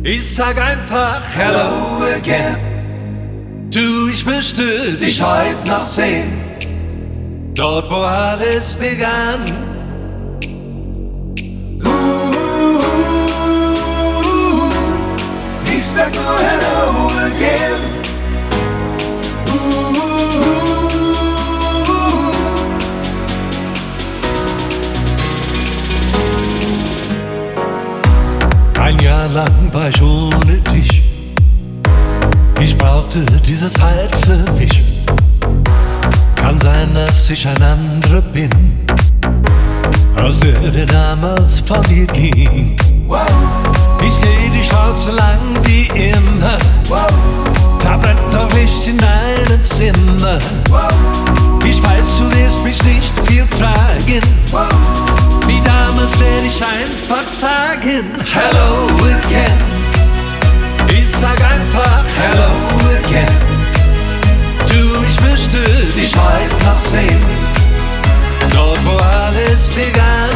Ich sag einfach Hello again. Du, ich müsste dich heute noch sehen, dort wo alles begann. Ich sag nur Hello again. Ein Jahr lang war ich ohne dich. Ich brauchte diese Zeit für mich. Kann sein, dass ich ein anderer bin, als der damals von mir ging. Ich geh dich aus so lang wie immer. Da brennt doch Licht in deinem Zimmer. Ich weiß, du wirst mich nicht viel fragen. Wie damals werde ich einfach sagen Hello again. Ich sag einfach Hello again. Du, ich müsste dich heute noch sehen, dort wo alles begann.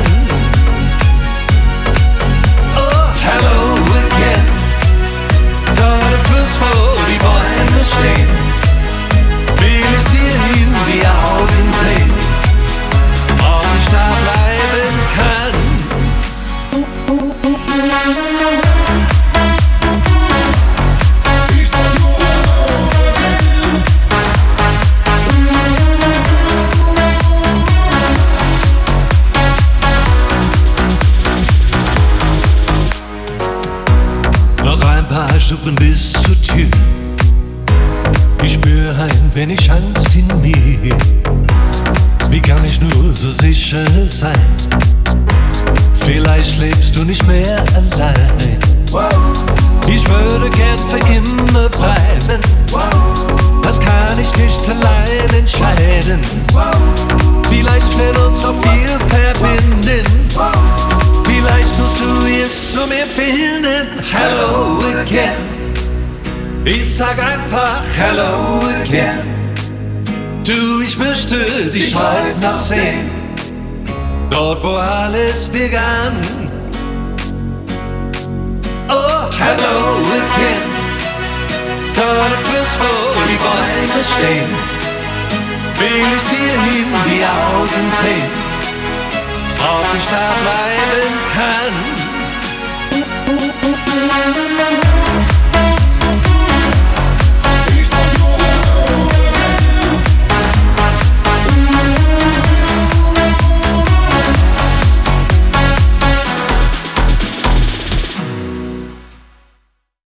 Oh, hello again. Dort am Fluss, wo die Bäume stehen, will ich dir in die Augen sehen, ob ich da bleiben kann. Ich sag nur Hello again. Noch ein paar Stufen bis zur Tür. Ich spür ein wenig Angst in mir. Wie kann ich nur so sicher sein? Vielleicht lebst du nicht mehr allein. Ich würde gern für immer bleiben. Das kann ich nicht allein entscheiden. Vielleicht wird uns auch viel verbinden. Vielleicht musst du es zu mir finden. Hello again. Ich sag einfach Hello again. Du, ich müsste dich heute noch sehen, dort wo alles begann. Oh, hello again. Dort am Fluss, wo die Bäume stehen, will ich dir in die Augen sehen, ob ich da bleiben kann.